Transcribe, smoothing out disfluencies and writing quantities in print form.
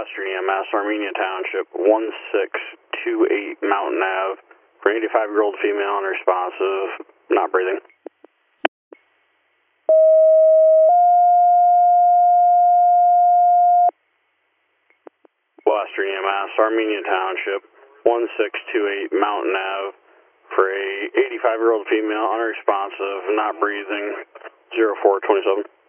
Western EMS, Armenia Township, 1628 Mountain Ave, for an 85-year-old female unresponsive, not breathing. Western EMS, Armenia Township, 1628 Mountain Ave, for a 85-year-old female unresponsive, not breathing, 0427.